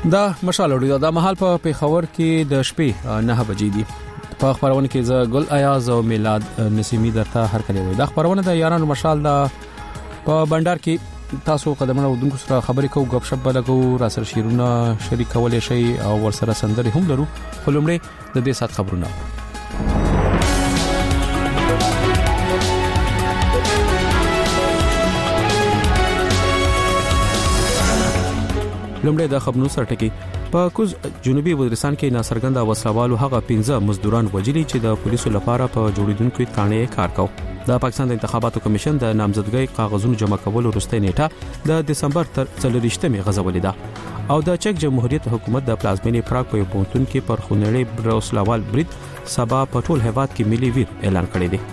دا مشال اوري دا محل په پیښور کې د شپې 9 بجې دي. په خبرونه کې ز ګل ایاز او میلاد نسیمی درته هر کله وي. دا خبرونه د یارانو مشال دا په بندر کې تاسو قدمونه ودونکو سره خبرې کوو، غب شپ بلګو، را سره شیرونه شریکول شي او ورسره سندري هم لرو. خلومړي د دې سات خبرونه لومړی د خبرونو سرټکی. په کوز جنوبي وزیرستان کې ناصرګند وسلوالو هغه 15 مزدوران وجلي چې د پولیسو لپاره په جوړیدونکو تانې کار کاوه. د پاکستان د انتخاباتو کمیشن د نامزدګۍ کاغذونو جمع کولو وروستۍ نیټه د دسمبر تر 30مې غځولې ده او د چک جمهوریت حکومت د پلازمینې پراګ په پونتون کې پر خونړې وسلوال برید سبا په ټول هیواد کې ملي ویر اعلان کړی دی.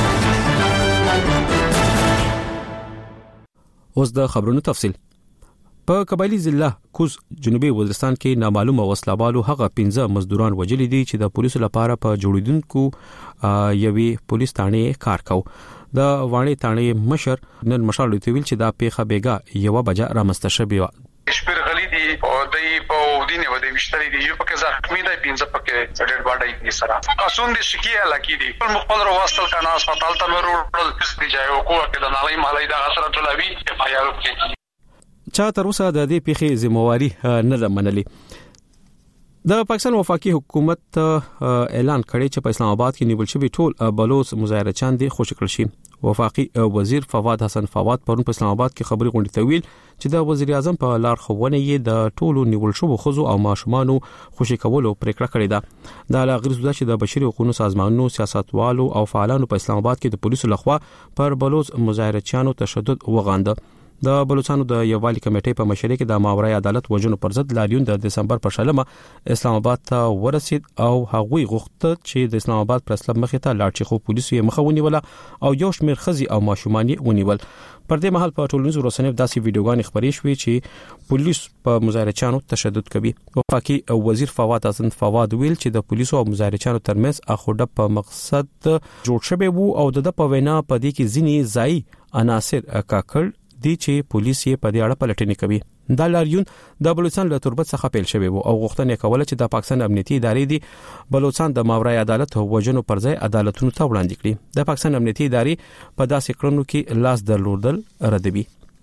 اوس د خبرونو تفصیل. په قبایلی ضلع کوز جنوبي وزیرستان کې نامعلومه وسلوالو هغه 15 مزدوران وجلي دي چې د پولیسو لپاره په جوړیدونکو یوې پولیس تانې کار کاوه. د وانه تانې مشر نن مشال ویل چې دا پیخه بیګه یو بجا رامسته شوی و. شپږ غلي دي او په دینه ودی وشتري دي یو پکې زخمی دی 15 پکې ډېر باډای دي سره اسون دي شکیه لکی دي په مخبر واستل کنا هسپتال ته ورول کس دي ځای او کوه کې د نالای مالای د غسر ټلوي اف آی آر کې چا تر اوسه د دې پیښې ذمہواری نه ده منلې. د پاکستان وفاقي حکومت اعلان کړی چې په اسلام آباد کې نیول شوی ټول بلوچ مظاهرچیان دي خوشی کړل شي. وفاقي وزیر فواد حسن فواد پرون په اسلام آباد کې خبري غونډه ته ویل چې د وزیر اعظم په لار خوونه یې د ټولو نیول شوی خزو او ماشومان خوشی کولو پریکړه کړې ده. دا لا غیر زده چې د بشري حقوقو سازمانونو سیاستوالو او فعالانو په اسلام آباد کې د پولیسو لخوا پر بلوچ مظاهرچیانو تشدد وغانده. د بلوچستان د یووالي کمیټې په مشرۍ کې د ماورای عدالت وژنو پر ضد لاریون د دسمبر په شلمه اسلام آباد ته ورسید او هغوی غوښتل چې د اسلام آباد پر اسلام مخې ته لاړ شي، خو پولیسو یې مخه ونیوله او یو شمېر خزي او ماشومان یې ونیول. پر دې مهال په ټولنیزو رسنیو داسې ویډیوګانې خبرې شوې چې پولیس په مظاهرچیانو تشدد کوي. وفاقي وزیر فواد حسن فواد ویل چې د پولیسو او مظاهرچیانو ترمنځ اخوډه په مقصد جوړ شوی وو او د په وینا په دې کې ځینی ځای عناصر کاکړ دي چې پولیس یې په دې اړه پلټنې کوي. دا لاریون د بلوچستان له تربت څخه پیل شوی وو او غوښتنه کوله چې د پاکستان امنیتي ادارې دي بلوچستان د ماورای عدالت وژنو پر ځای عدالتونو ته وړاندې کړي. د پاکستان امنیتي ادارې په داسې کړنو کې لاس درلودل ردوي.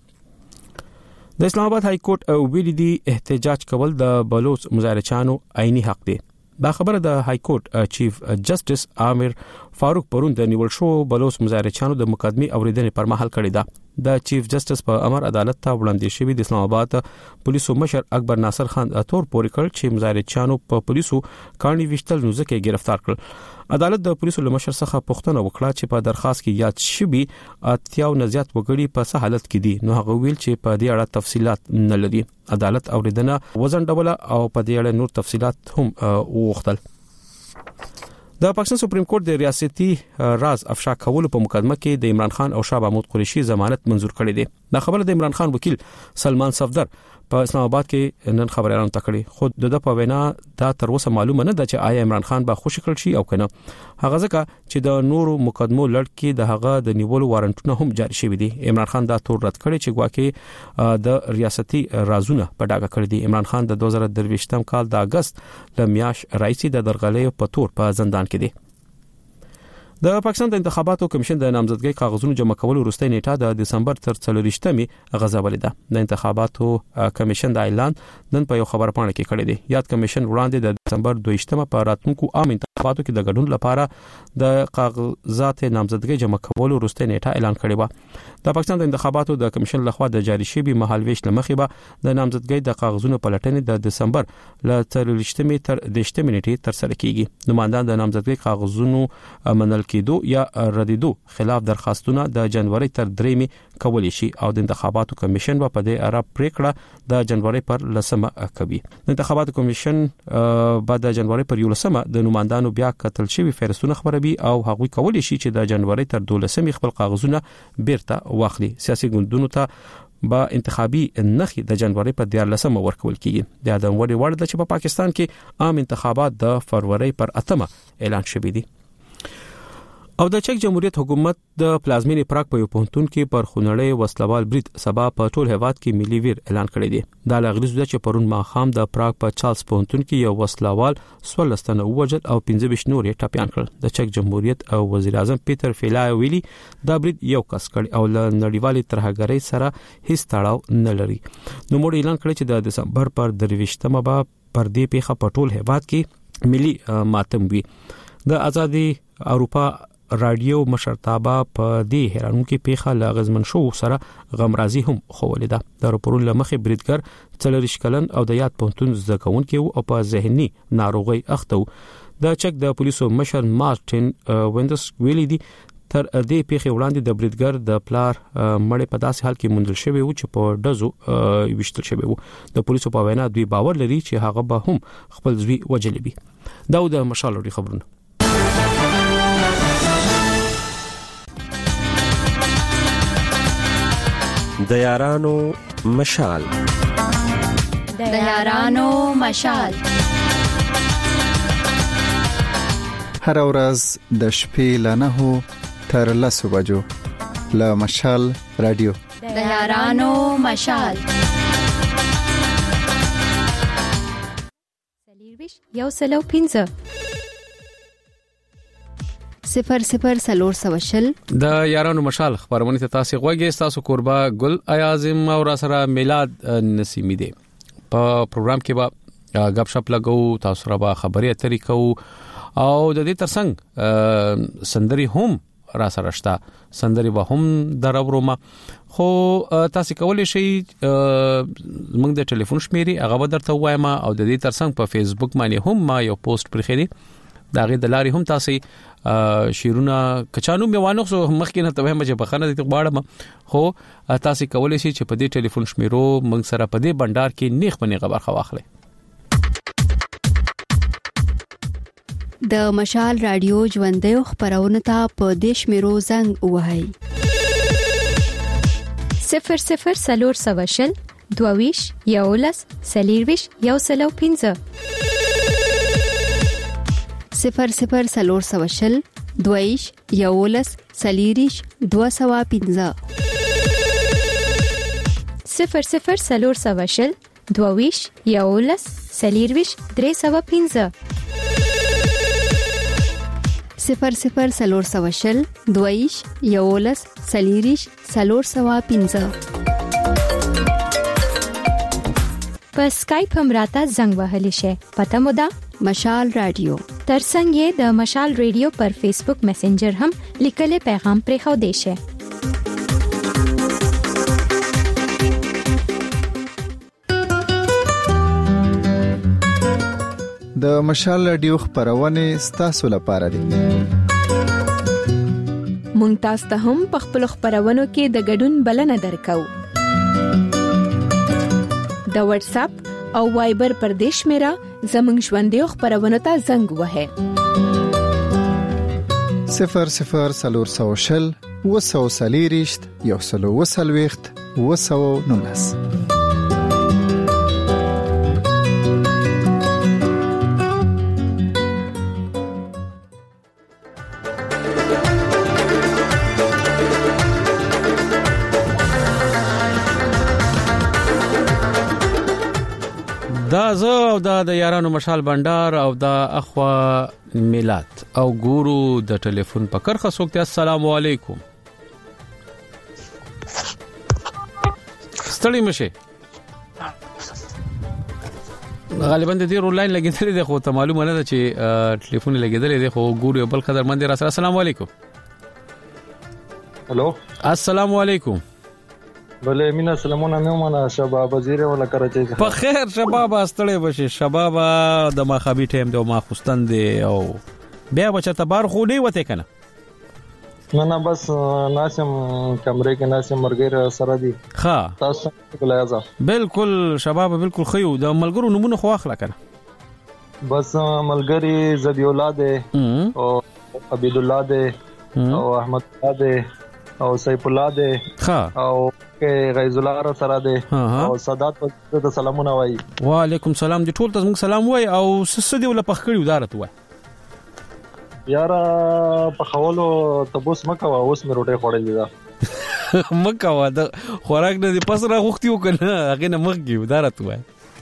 د اسلام آباد های کورټ ویلي دي احتجاج کول د بلوچ مظاهرچیانو عیني حق دی. دا خبره د های کورټ چیف جسټس عامر فاروق پرون د نیول شو بلوچ مظاهرچیانو د مقدمه اوریدنې پر مهال کړی ده. د چیف جسټس په امر عدالت ته وړاندې شوی د اسلام آباد پولیسو مشر اکبر ناصر خان تور پورې کړ چې مظاهرچیانو په پولیسو کاڼي وشتل نو ځکه گرفتار کړ. عدالت د پولیسو لمشر څخه پوښتنه وکړه چې په درخواست کې یاد شوی اتیاو نزيات وګړي په څه حالت کې دي، نو هغه ویل چې په دې اړه تفصيلات نه لري. عدالت اوریدنه وزن ډبل او په دې اړه نور تفصيلات هم وغوښتل. د پاکستان سپریم کورټ د ریاستي راز افشا کولو په مقدمه کې د عمران خان او شاه محمود قریشي ضمانت منزور کړی دی. دا خبره د عمران خان وکیل سلمان صفدر په اسلام آباد کې نن خبريالانو ته کړی. خو د په وینا دا تر اوسه معلومه نه ده چې آیا عمران خان به خوشی کړی شي او کنه. هغه ځکه چې د نورو مقدمو لړ کې د هغه د نیولو وارنټونه هم جاری شوی دي. عمران خان دا تور رد کړی چې ګواکې د ریاستي رازونه په ډاګه کړی دي. عمران خان د 2023م کال د اگست لمیاش رئیس د درغلې په تور په زندان کې دی. د پاکستان د انتخاباتو کمیشن د نامزدګۍ کاغذونو جمع کولو وروستۍ نیټه د دسمبر تر 30مې غځولې ده. د انتخاباتو کمیشن د اعلان نن په یو خبر پاڼه کې کړی دی. یاد کمیشن وړاندې د دسمبر 22مه په راتلونکو عام انتخاباتو کې د ګډون لپاره د کاغذات نامزدګۍ جمع کولو وروستۍ نیټه اعلان کړې و. د پاکستان د انتخاباتو د کمیشن لخوا د جاری شوی مهالويش لمخې به د نامزدګۍ د کاغذونو پلټنې د دسمبر ل 30مې تر 10مې نیټې تر سره کیږي. نمائندان د نامزدګۍ کاغذونو منل کېدو یا ردیدو خلاف درخواستونه د جنوري تر 3مې کولی شي او د انتخاباتو کمیشن په دې اړه پریکړه د جنوري پر 10مه کوي. د انتخاباتو کمیشن بعد د جنوري پر 11مه د نمائندانو بیا کتل شوی فهرستونه خبروي او هغوی کولی شي چې د جنوري تر 12مې خپل کاغذونه بیرته واخلي. سیاسي ګوندونو ته با انتخابي نخي د جنوري په 14مه ورکول کیږي. د ادم وړي وړ د چې په پاکستان کې عام انتخابات د فروری پر 8مه اعلان شوي دي. او د چک جمهوریت حکومت د پلازمینې پراګ په یو پونتون کې پر خونړی وسلوال برید سبا په ټول هیواد کې ملي ویر اعلان کړی دی. دا لغریز د چې پرون ماخام د پراګ په چارلز پونتون کې یو وسلوال 16 تنه وژل او 15 نور یې ټپيان کړل. د چک جمهوریت او وزیر اعظم پیټر فیلای ویلي دا برید یو کس کړی او له نړیوالې ترهګرۍ سره هیڅ تړاو نه لري. نو موږ اعلان کړی چې د دسمبر پر 23مه به پر دې پیښه په ټول هیواد کې ملي ماتم وي. د ازادي اروپا رادیو مشرتابه په دې هرانونکو پیښه لاغزمن شو سره غمرازي هم خوولې ده. د راپورونو لمخې بریدګر 40 کلن او د یاد پونتون ځکونکو او په ذهني ناروغي اخته. د چک د پولیسو مشر مارټین وینډس ویلي دي تر دې پیښې وړاندې د بریدګر د پلار مړ په داسې حال کې موندل شوی و چې په دزو وشتل شوی و. د پولیسو په وینا دوی باور لري چې هغه به هم خپل ځوی وجلي وي. دا د مشال لري خبرونه. د یارانو مشال هر ورځ د شپې ل 9 تر 10 بجو له مشال رادیو د یارانو مشال سلیرویش یو سلو 15 0 سلور سوشل د یارانو مشال خبرونه ته تاسو غوږی تاسو قربا ګل ایازم او را سره میلاد نسیمی دی. په پروګرام کې به غب شپ لګو تاسو را به خبرې اترې کو او د دې ترڅنګ سندري هم را سره شتا سندري به هم دراوروما خو تاسو کولای شئ موږ د ټلیفون شمیرې هغه به درته وایم او د دې ترڅنګ په فیسبوک باندې هم ما یو پوسټ پرخېدی داغه د لاري هم تاسو شیرونه کچانو میوانو سو مخکې نه ته هم چې بخنه دي غواړم خو تاسو کولای شئ چې په دې ټلیفون شمیرو موږ سره په دې بندر کې نیخ بنې خبر خواخلې. د مشال رادیو ژوندۍ خبرونه ته په دیش میرو زنګ وهاي 00 سلور سوشل دوويش یولس سلیرویش یو سلو 15 00 سلور سوشل دویش یولس سلیریش 215 00 سلور سوشل دویش یولس سلیرویش 315 00 سلور سوشل دویش یولس سلیریش سلور 15 په اسکایپ هم راته زنګ وهلی شي. پته مو ده مشال رادیو ترڅنګ یې د مشال رادیو پر فیسبوک میسنجر هم لیکلي پیغام پرې خو دی شي. د مشال رادیو خبرونه ستاسو لپاره دي. مونږ تاسو ته هم په خپل خبرونو کې د ګډون بلنه درکو. د واتس اپ او وایبر پر دیش میرا زمنګ ژوندۍ خبرونه ته زنګ وهه 00 سلور سوشل وسو سلیریشت یو سلو وسلويخت وسو نونس. دا زه او د یارانو مشال بندر او د اخوا میلاد او ګورو د ټلیفون په کرخه سوکته. السلام علیکم. ستړي مشه غالبا د دې رولین لګیدل دي خو ته معلومه نه ده چې ټلیفون لګیدل دي خو ګورو بل قدر مند را سره. السلام علیکم. هلو السلام علیکم. بله مینا سلامونه میومنه شباب وزیر ولا کراچي. په خیر شباب استړې بشي شباب د ماخابي ټیم د ما خوستن دي او بیا بچته بار خو نه وته کنه نه بس ناسم کمرې کې ناسم مرګر سره دي. ها تاسو کولایزه بالکل شباب بالکل خيو د ملګرو نمونه خو اخلا کنه بس ملګری زدی اولاد او عبد الله ده او احمد الله ده او سیف الله ده ها او کې غیظ الله سره ده او سادات ته سلامونه وای. وعلیکم سلام. دي ټول ته موږ سلام وای او سسدي ولا پخکړیو دارت وای. یارا په خولو تبوس مکوا اوس مې روټي خوړلې ده مکوا د خوراک نه پس را غوښتي وکنه هغه نه مخګي ودارت وای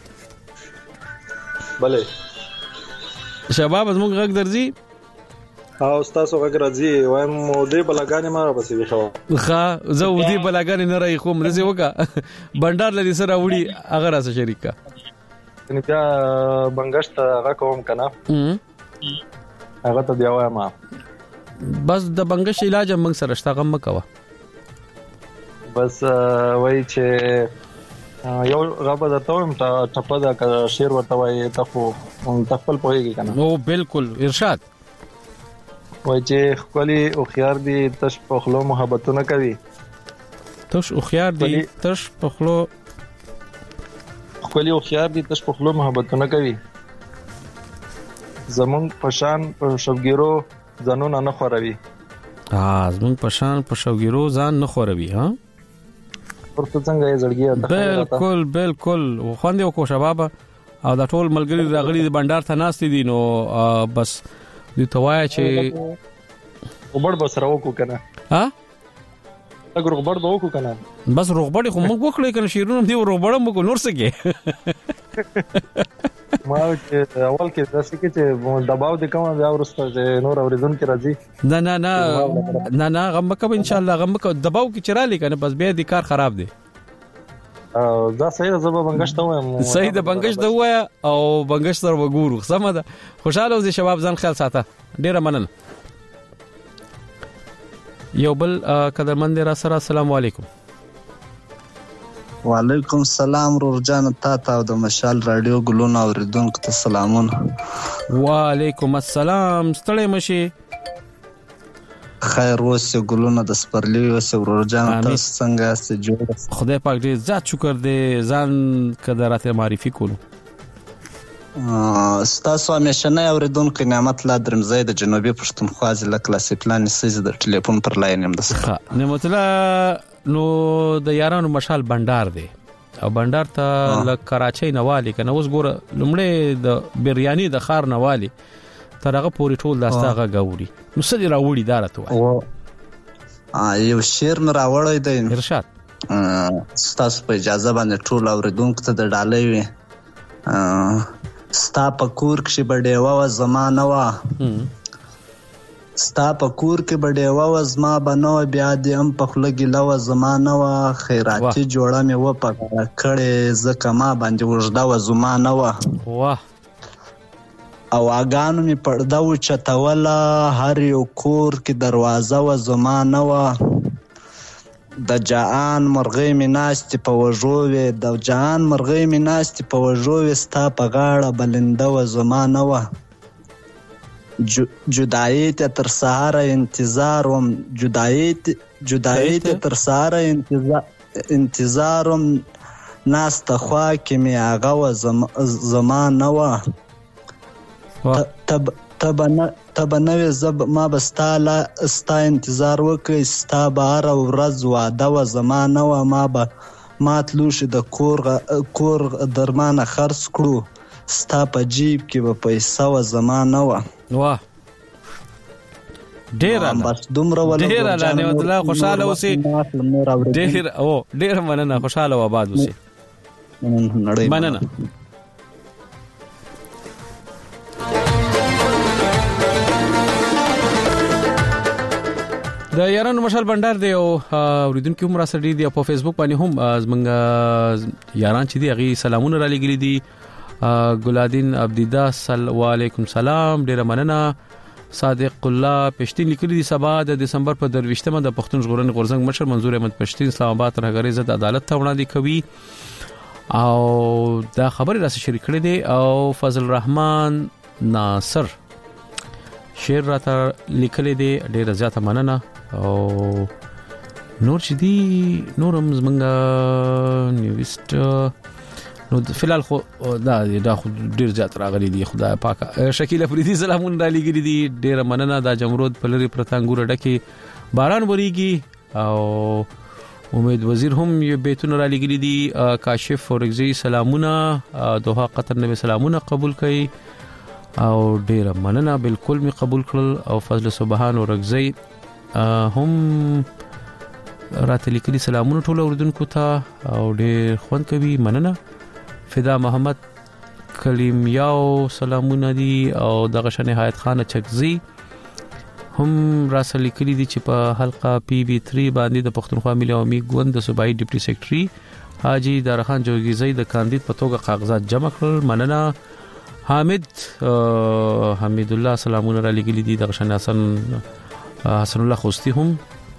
بله شباب زموږ غږ درځي او تاسو غږ راځي وایم دې بلاګانې ما بسې وښو ښه زه ودی بلاګانې نه راي کوم رزي وکا بندر لري سره وړي هغه راس شریکا ان بیا بنگشت هغه کوم کنه هغه ته بیا وایم بس د بنگش علاج موږ سره شته غم مکوا بس وای چې یو غابه درته وم ته ټپه دا شعر ورته وای ته خو تخپل پوهیږي کنه او بالکل ارشاد وای چې خپلې او خيار دي تش په خلو محبتونه کوي تش او خيار دي تش په خلو خپلې او خيار دي تش په خلو محبتونه کوي زمون پشان په شوګیرو ځانونه نه خوروي زمون پشان په شوګیرو ځان نه خوروي ها ورته څنګه یې زړګي بالکل خوندې وکړه شباب او دا ټول ملګری راغلي د بندر ته ناست دي نو بس دوی توای چې وبړ بس راوکو کنه ها اګر وبړ به وکو کنه بس روغبړ خو موږ وکړې کنه شیرونه دی روغبړ موږ نور څه کې ما چې اول کې داسې کې چې دباو د کوم بیا ورسته نور اوریدون کې راځي نه غم وکم ان شاء الله غم وک دباو کې چرالي کنه بس بیا د کار خراب دی دا صحیح زبا بنگشت وایم صحیح د بنگشت وایا او بنگشت سره وګورو سم ده خوشاله اوسئ شباب ځان خیال ساته ډیره مننه یو بل قدرمن را سره السلام علیکم وعلیکم السلام رورجان تا د مشال رادیو ګلون اوریدونکو ته سلامونه وعلیکم السلام ستړی مشي خیر اوسه ګلونه د سپرلی اوسه رورجان تاسو څنګه است جوړ خدای پاک دې ذات شکر دې ځان قدرت معرفي کولو تاسو همیشه نه اوریدونکو نعمت الله درمزی د جنوبي پښتونخوا ضلع کلاسیک پلان سیز د ټلیفون پر لاین هم ده نعمت الله نو د یارانو مشال بندر دی او بندر ته ل کراچۍ نوالی کنه اوس ګوره لمړی د بریانی د خار نوالی ترغه پوری ټول داستاغه غوړي نو سړي راوړي دارته وای یو شعر مې راوړی دی ارشاد تاسو په اجازه باندې ټول اوریدونکو ته د ډالۍ وي ستا په کور کې بډېوا و زمانه وا ستا په کور کې بډېوا و زما بنو بیا دې هم په خلګي لو زمانه وا خیراتي جوړه مې و په کړه زکه ما باندې وژدا و زمانه وا واه او اگانو می پرده و چتوله هر یو کور کې دروازه و زمانه و د جهان مرغې می ناستې په وژوې د جهان مرغې می ناستې په وژوې ستا په غاړه بلنده و زمانه و جدایي ته تر سهار انتظار وم جدایي ته تر سهار انتظار وم ناسته خوا کې می هغه و زمانه و تب نوې زب ما بستا انتظار وکړ ستا بهر ورځ واده و زمانه و ما تلوشي د کور درمانه خرڅ کړو ستا په جیب کې به پیسې و زمانه و واه ډیر بس دومره ولا ډیر نه مطلب خوشاله اوسې ډیر مننه خوشاله و آباد اوسې مننه د یارانو مشال بندر دی او اوریدونکو هم را سره دی په فیسبوک باندې هم زمونږ یاران چې دی غي سلامونه را لګی دي ګلادین عبدیدا علیکم سلام ډیر مننه صادق الله پښتين لیکلي دي سبا د دسمبر په 23مه د پښتون ژغورنې غورزنګ مشر منظور احمد پښتين اسلام آباد راغړي زد عدالت ته وړاندې کوي او دا خبره را شریک کړي دي او فضل الرحمن ناصر شعر راته لیکلي دي ډیر زیاته مننه او نور چې دی نورم زمونږ نیوست نو فلال خو دا خو ډیر زیات راغلي دي خدای پاک شکیل افریدي سلامون را لګي دي ډیر مننه دا جمرود پلری پرتانګور ډکه باران وریږي او امید وزیر هم یو بیتونه را لګي دي کاشف فورگزی سلامونه دوها قطر نبی سلامونه قبول کړي او ډیر مننه بالکل می قبول کړل او فضل سبحان او رغزی هم راته لیکلي سلامونه ټول اوردونکو ته او ډیر خوند کوي مننه. فدا محمد کلیمیاو سلامونه دي او دغه شنه حیات خان چکزی هم راسل لیکلي دي چې په حلقه پی بی 3 باندې د پښتونخوا ملي عوامي ګوند د صوبایي ډیپټي سیکریټري حاجی دارخان جوګیزی د کاندید په توګه کاغذات جمع کړل مننه. حمید الله سلامونه را لګلي دي د غشن حسن الله خوستی هم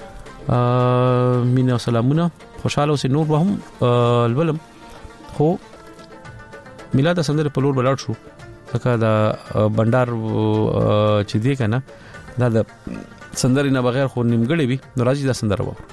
مینا سلامونه خوشاله اوسې نور به هم البلم خو میلاد سندره په لور بلاړ شو ځکه دا بندر چې دی کنه دا د سندرې نه بغیر خو نیمګړی وي نو راځي دا سندره وو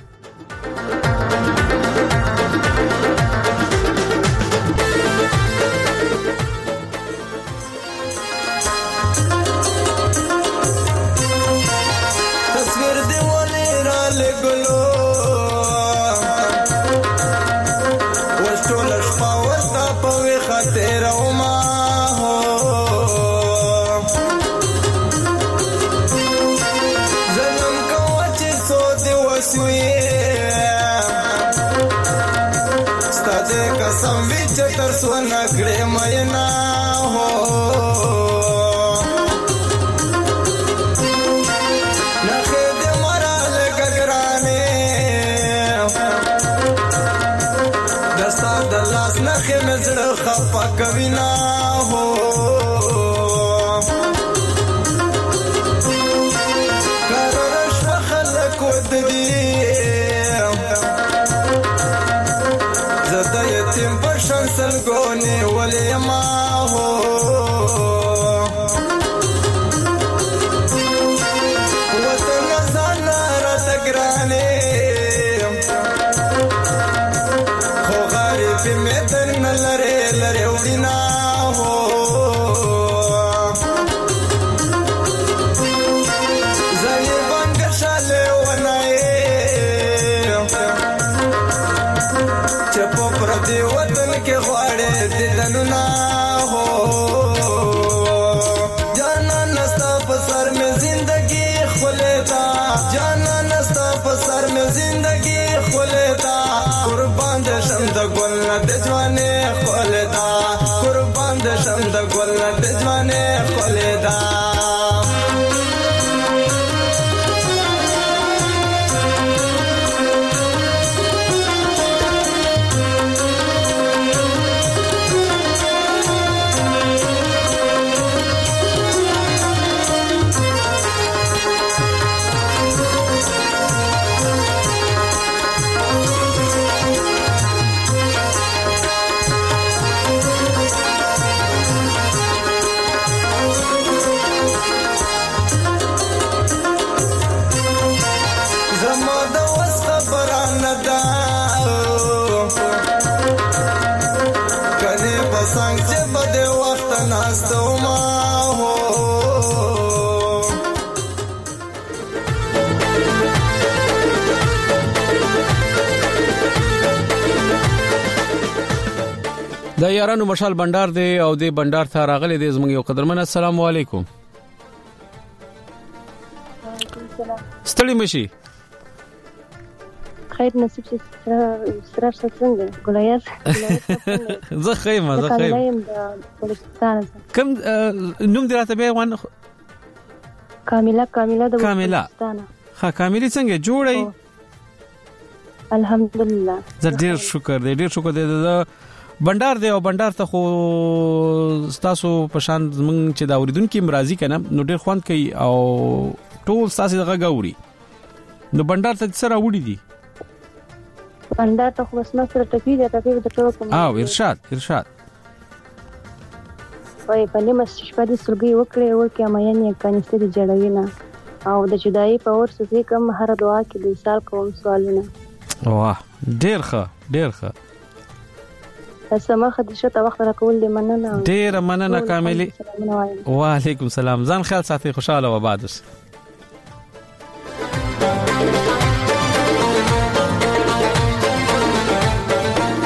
د یارانو مشال بندر دی او د بندر ته راغلي د زموږ یو قدرمن السلام علیکم ستړي مشي خیر نصیب شي سره څنګه ګلایاس زه خیمه کوم نوم دراته به وان کامله د پاکستان ها کاملی څنګه جوړی الحمدلله ډیر شکر دی بندر دی او بندر ته خو تاسو په شان زمونږ چې دا اوریدونکو مرضی کنه نو ډیر خوند کوي او ټول تاسو دغه غوړي نو بندر ته سره وړي دي بندر ته خو بس نصر ټپی د ټولو کوم ارشاد وای په نیمه شپه د سلګي وکړې ورکه مې نه کنيسته د جوړوینه او د جدای په ورسې کوم هر دعا کې د سال کوم سوالونه واه ډیر ښه سما خدشه ته وخت راکول دي مننه ډیر مننه کاملی وعلیکم السلام ځان خیال ساتي خوشاله و بعد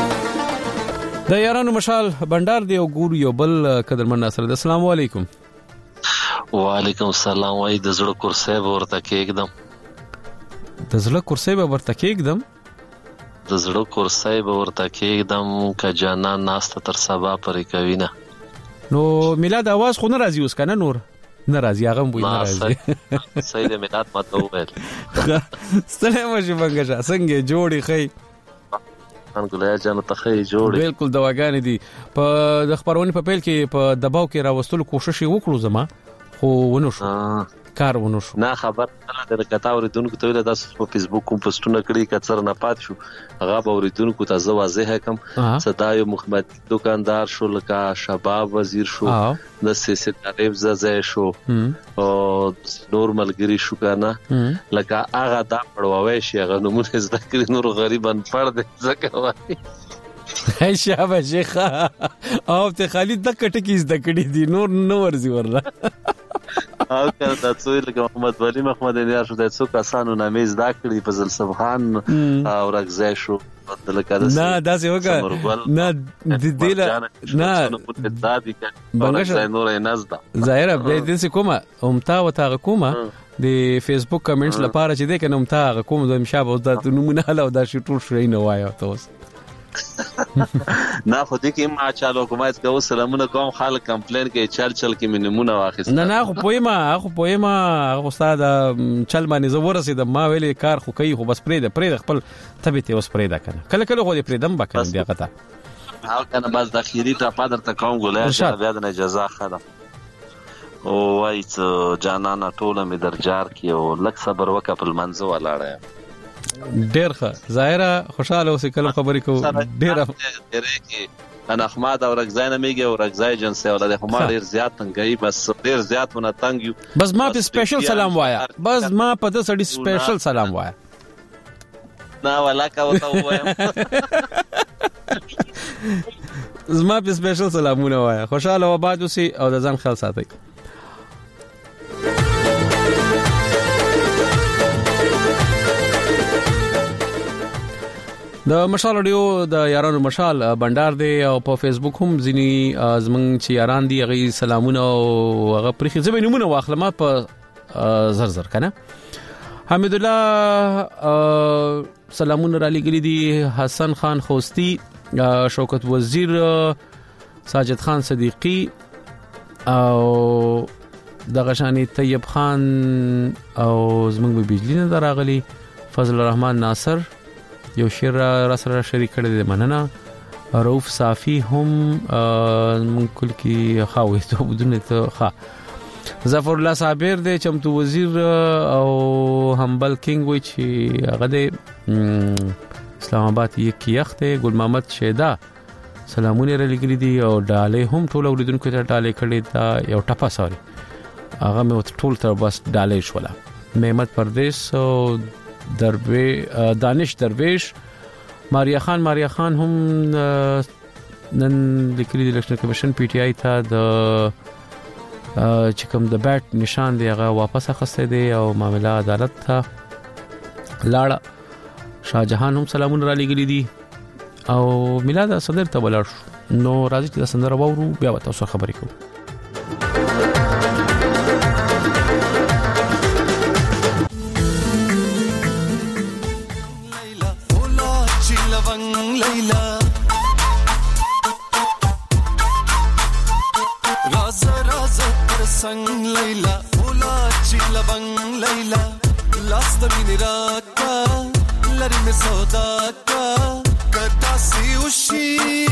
د یارانو مشال بندر دی او ګور یو بل قدرمن ناصر السلام علیکم وعلیکم السلام. وای د زړه کرسي ورته کېږدم. د زړه کرسي ورته کېږدم. د زړه کرسي ورته کېږدم ک جانان ناسته تر سبا پرې کوي نه. نو میلاد आवाज خو نه راځي اوس کنه نور نه راځي هغه مو نه راځي. صحیح د میلاد ماته وویل. سلام شي بنګشا څنګه جوړی خې انګلیا جان ته خې جوړی. بالکل دواګانې دي په د خبرونه په پیل کې په دباو کې راوستلو کوشش وکړو زما خو ونه شو کار ونه شو. نه خبر د کتا اوریدونکو ته د تاسو په فیسبوک کوم پوسټونه کړی کڅر نه پات شو هغه به اوریدونکو ته زو واضح کم صدايو محمد دکاندار شو لکه شباب وزیر شو د سیاست تعریف زای شو او نور ملګری شو کنه لکه هغه دا پړوي شي هغه نمونه ذکر نور غریبان پړ دې ځکه وای هي شابه شيخه او ته خالد د کټکی ز د کډی دي نور نو ورزي ورله او کله تاسو لکه محمد ولی محمد انیار شو د څو کسانو نامې زده کړی په زل سبحان او رغزای شو نه داسې وکړه نه د دې نه بنګشه نور نزدا ظاهره به دې کومه همتا وتا کومه د فیسبوک کمنټس لپاره چې دې کنه همتا کوم د مشابه د نمونه له دا شټول شوی نه وایو تاسو نه خو دې کې ما چالو کومه اس کو سلامونه کوم خلک کمپلین کوي چل کې منمونه واخیست نه خو پویما استاد چل باندې زور رسید ما ویلې کار خو کوي خو بس پرې خپل طبيعت اوس پرې دا کنه کله خو دې پرې دم بکنه دی غته او کنه بس د اخیری ته پادر ته کوم ګولای بیا د اجازه خاله او وایي جانانا ټوله می درجار کې او لک صبر وکړ منځو ولاړه ډیر ښه ظاهره خوشاله اوسې کله خبرې کو ډیر کې انا احمد او رغزای نه میږي او رغزای جنسي ولادت خو ما ډیر زیات تنګي بس ډیر زیات ونه تنګ یو بس ما په سپیشل سلام وایا بس ما په د سړي سپیشل سلام وایا نه ولا کا وته وایم زما په سپیشل سلامونه وایا خوشاله و بعد اوسې او د ځان خیال ساتئ. د مشال اډیو د یارانو مشال بندر دی او په فیسبوک هم ځینی زمنګ چې یاران دی غي سلامونه او هغه پرخي زمینونه واخلم په زر کنه حمید الله سلامونه را لګی دي حسن خان خوستی شوکت وزیر ساجد خان صدیقی او دغه شانی طیب خان او زمنګ بجلی نه دراغلی فضل الرحمن ناصر یو شعر را سره شریک کړی دی مننه رؤف صافی هم منکل کی خاوي ته بدونه ته ښه ظفر الله صابر دی چمتو وزیر او همبل کینګ وی چې هغه دی اسلام آباد یک یخته ګل محمد شیدا سلامونه را لګری دي او ډاله هم ټول اوریدونکو ته ډاله کړی دا یو ټپه سوري هغه مې ټول تر بس ډاله شولا محمد پردیس او دانش درویش ماریا خان هم نن لیکلي د الیکشن کمیشن پی ټی آی ته د چې کوم د بیٹ نشان دی هغه واپس اخیسته دی او معاملې عدالت ته لاړه. شاهجهان هم سلامونه را لګلي دي او میلاد صدر ته ولاړ نو راځي چې سندره وورو بیا تاسو خبرې کوو. संग लैला ओला चिला बंग Laila last mini राका लरी में सौदा का कतासी उशी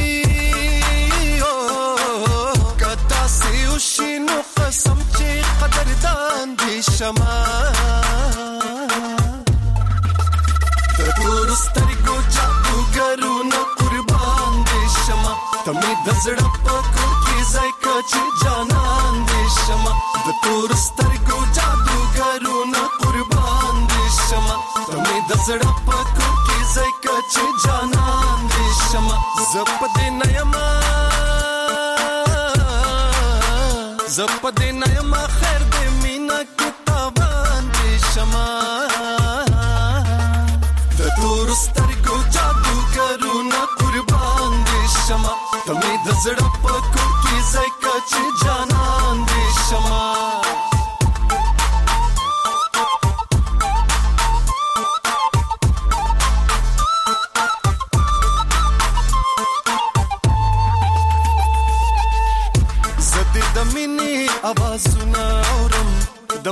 नो कसम चे कदरदान दी शमा तूरुस्तरी को जादू करू न कुर्बान दी शमा तमी दजड़ा पको की जायका चे जानान शमा द तूरुस्तर को जादू करू न कुर्बान दे शमा तमे दसड़ा पको की जायका चे जानान दे शमा जपदे नयमा खैर दे मीना किताबान दे शमा द तूरुस्तर को जादू करू न कुर्बान दे शमा तमे दसड़ा पको की जायका चे जानान दे शमा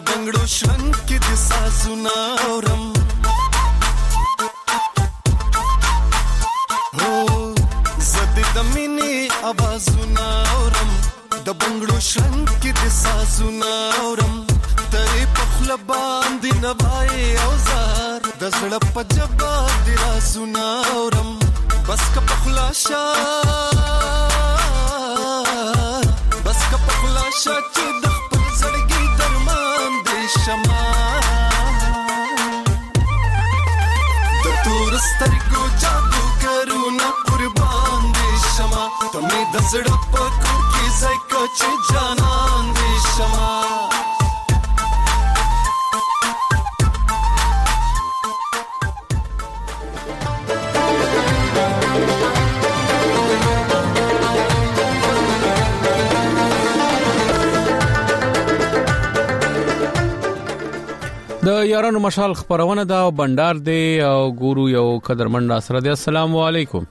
د بنگړو شرنګ کې د سازونه اورم هو زد د مینې आवाजونه اورم د بنگړو شرنګ کې د سازونه اورم ترې په خله باندې نوای اوزار د زړه په جبا د رازونه اورم بس که په خله شا چې د خپل زړګي درمان دې شما د تور سترګو جادوګرونه قربان دې شما ته مې د زړه په کور کې ځای که چې جانان دې شما د یارانو مشال خبرونه دا بندر دی او ګورو یو قدرمن سره دی. السلام علیکم.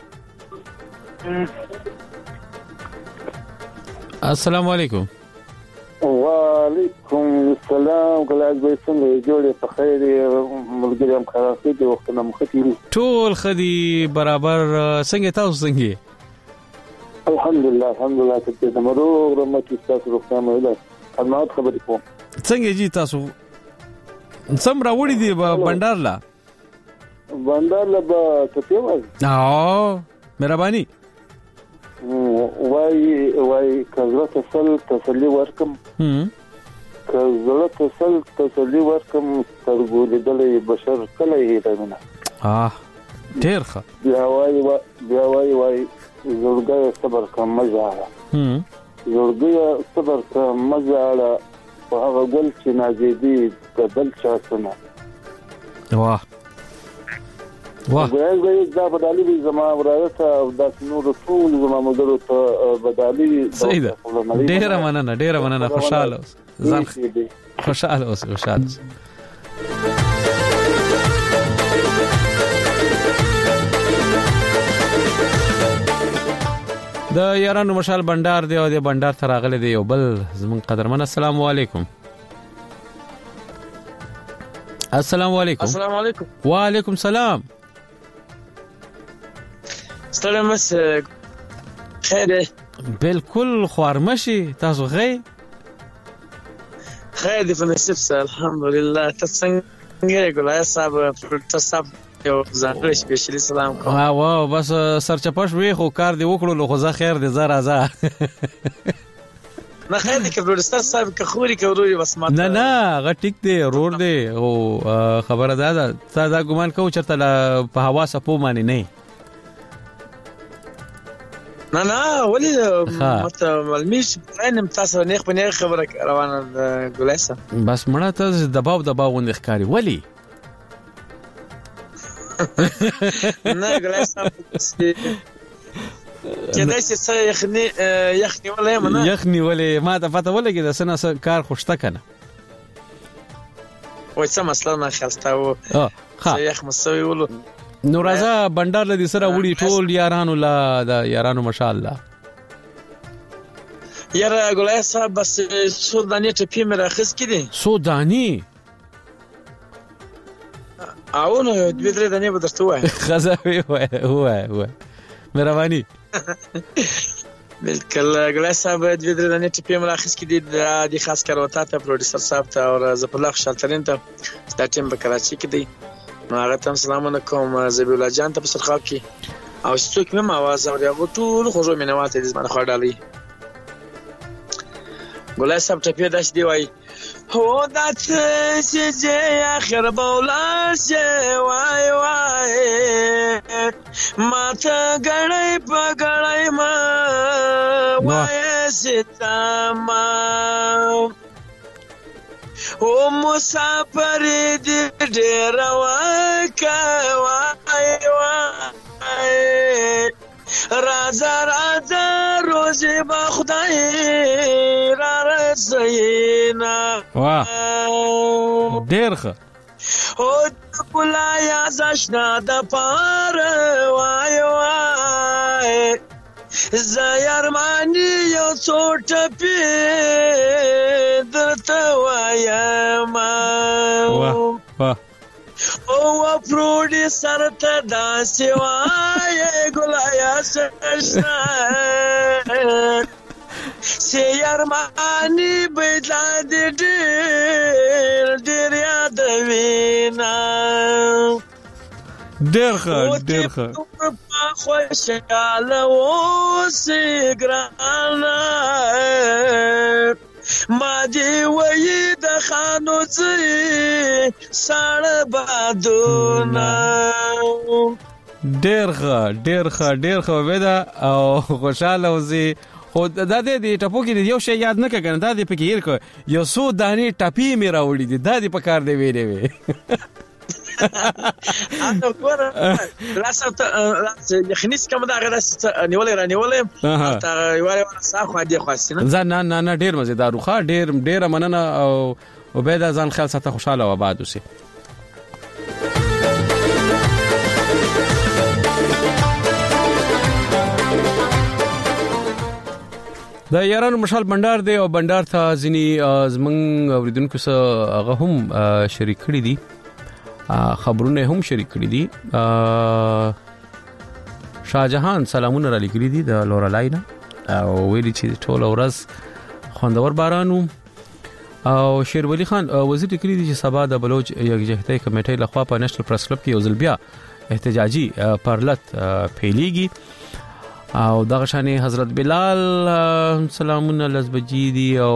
السلام علیکم. وعلیکم السلام. ګلاد به څنګه جوړې په خیر ملګری هم خلاصې دي وختونه مخکې ټول خدي برابر څنګه تاسو څنګه الحمدلله ته زمرو رحمت تاسو روغتیا مې له خدمات خبرې کوم څنګه جی تاسو سم راوړی دی بندر لا به کته وای مهرباني وای کزړه تسلی ورکم تسلی ورکم ترګو لیدلې بشر کله یې دمنه ډیر ښه بیا وای زړګي صبر کوم مزاله زړګي صبر کوم مزاله په هغه ګل چې نازېدي د بل چا سونه واه دا بدالي دي زما ورایته او د نور ټول زما مدرو ته بدالي صحیح ده ډیره مننه خوشاله اوس ځان خوشاله اوس د یارانو مشال بندر دی او د بندر تر اغله دی یو بل زمون قدرمن. السلام علیکم. السلام علیکم. وعلیکم السلام. سلام خیر بالکل خوارمشي تاسو غي خیر دی په نصیب سره الحمدلله. تاسو څنګه ګلای صاحب تاسو یو ځانګړی سپیشلی سلام کوم. واو بس سرچپش وی خو کار دی وکړو خو زه خیر دی زه راځه نه خیر دی کبر استاد صاحب که خوري کوروري بس ما نه غټیک دی رور دی او خبره ده دا ګمان کو چرته په هوا سپو مانی نه ولی ملمیش اینم تاسو نه خبره روانه ګلایسه بس مړه ته دباو غوند ښکاری ولی نه ګلایسه کله چې یخنی ولې ما ته پته ولګی د سنه کار خوشته کنه وای څه مسله نه خلسته و یخ مسوي ولو نو راځه بندر لدی سره وړي ټول یارانو لا د یارانو ماشاءالله یاره ګلای صاحب بس سودانی ته پی مې راخص کړي سودانی او نو دوی درې دنه به درته وای خزاوي هو مهرباني بالکل ګلای صاحب دوی درې دنه ته پی مې راخص کړي د خاص کار وتا ته پروډوسر صاحب ته او زپلخ شالترین ته دا ټیم په کراچي کې دی. هغه ته سلام علیکم زبی الله جان ته په سرخاب کې او څوک مې आवाज اوري هغه ټول خوږو مینواته دي زما خو ډالي ګلای صاحب ته پیدا شي دی وای هو دا چې اخر بولا شي وای ما ته غړې په غړې ما وای ستما او مسافر دې ډېر وای راځه روزي با خدای را رسینا واه ډېر ښه او کولای ازشنا د پار وای زایرمانی یو څوټ پی درته وایم واه او پروډوسر ته داسې وایې ګلایا سشنا سیرمانی بیدلا دی ډیر یادوینا ډیر ښه خوشاله اوسې ګرانه ما دی وی د خانو ځي ساړه بادونه ډیر ښه ودا او خوشاله اوسې خو دا دې ټپو کې یو شی یاد نه کړم دا دې پکې هیر کو یو سو دانی ټپی مې راوړي دي دا دې په کار دی ویلې وي اته ګور لاسه خنیس کوم دا غره نیولې تا یواره ساخو دې خاصنه نه ډیر مزیدار خو ډیر مننه او به دا ځان خیال ساته خوشاله و آباد اوسې د یارانو مشال بندر دی او بندر ته ځنی زمنګ اوریدونکو سره هغه هم شریک کړی دي خبرونه هم شریک کړی دي شاهجهان سلامونه را لګری دي د لورالاینا او ویلي چې ټول ورځ خوندور بارانو او شیرولی خان وزیر کړی دي چې سبا د بلوچ یکجهتۍ کمیټې لخوا په نېشنل پریس کلب کې یو ځل بیا احتجاجي پرلط پیلیږي او دغه شانې حضرت بلال سلامونه لزبجی دي او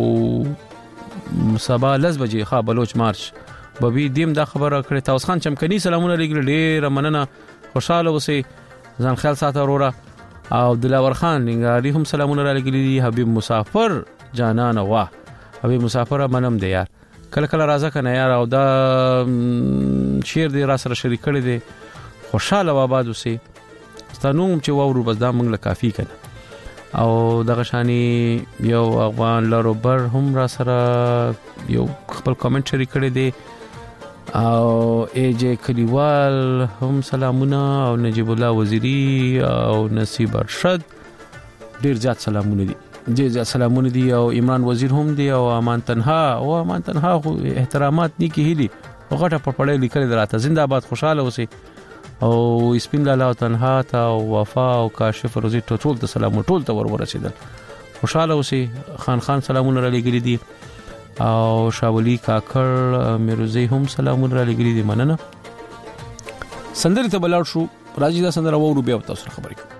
سبا لزبجی بلوچ مارچ ببي دیم دا خبره کړې تاسو خان چمکني سلامونه لګل ډېر مننه خوشاله اوسئ ځان خیال ساته اورا او دلاور خان ننګاری هم سلامونه را لګل دي حبيب مسافر جانان واه حبيب مسافر منم دی یار کله کله راځه کنه یار او دا شیر دی را سره شریک کړی دی خوشاله و آباد اوسئ ستانوم چې وورو بس دا موږ له کافی کنه او دغه شانی یو افغان لروبر هم را سره یو خپل کامنټ شریک کړی دی او ایجه کلیوال هم سلامونه او نجیب الله وزیری او نصیب ارشد ډیر زیات سلامونه دي او عمران وزیر هم دی او امان تنها احترامات نیکی هلی وغټه په پړې لیکل دراته زنده‌باد خوشاله اوسئ او سپین لاله تنها ته وفا او کاشف روزي ټول ته سلام ټول ته ورسېدل خوشاله اوسئ خان سلامونه را لګري دي او شاولی کاکر میروزی هم سلامونه را لګري دي مننه سندري ته بلاړ شو راځي دا سندره وورو بیا تاسو خبرې کوم